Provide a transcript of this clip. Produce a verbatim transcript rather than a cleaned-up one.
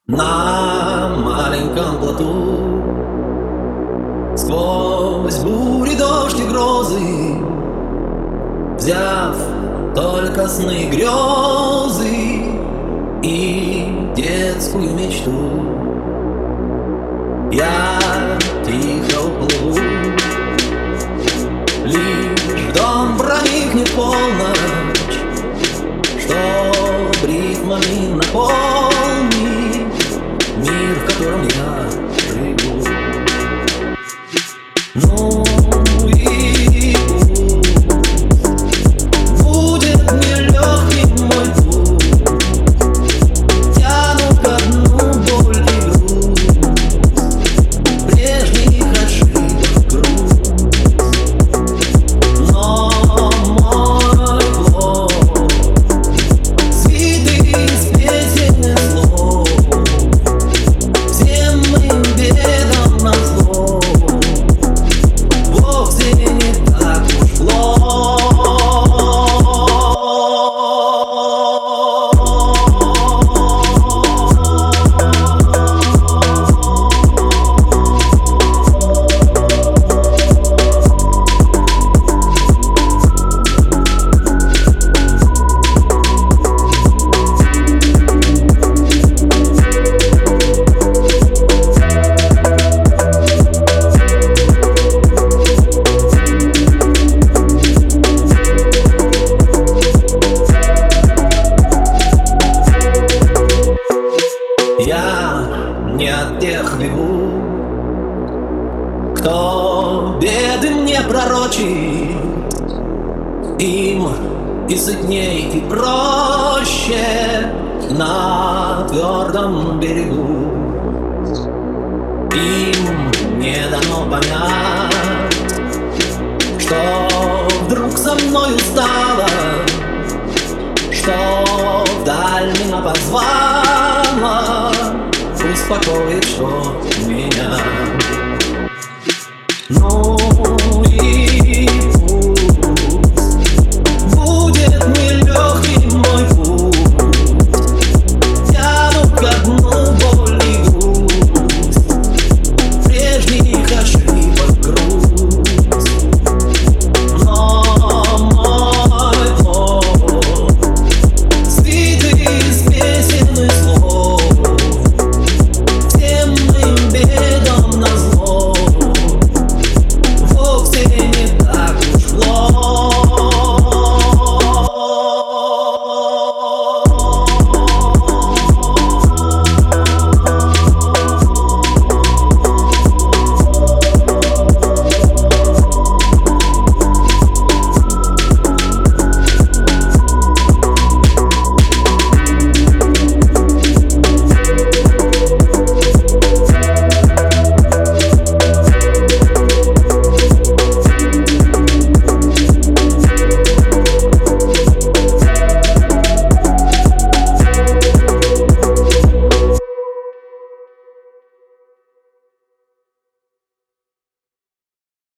На маленьком плоту сквозь бури, дождь и грозы, взяв только сны и грезы и детскую мечту, я тихо уплыву. Лишь в дом проникнет полночь, чтоб ритмами наполнить мир, в котором я живу. Ну и пусть будет нелегким мой путь, тяну ко дну боль и грусть, прежних ошибок грусть. Но мой плод свитый из песен и слов, всем моим бедам назло, вовсе не так уж плохо. Я не от тех бегу, кто беды мне пророчит. Им и сытней, и проще на твердом берегу. Им не дано понять, что вдруг со мною стало, что вдаль меня позвала, успокоит, что меня. Ну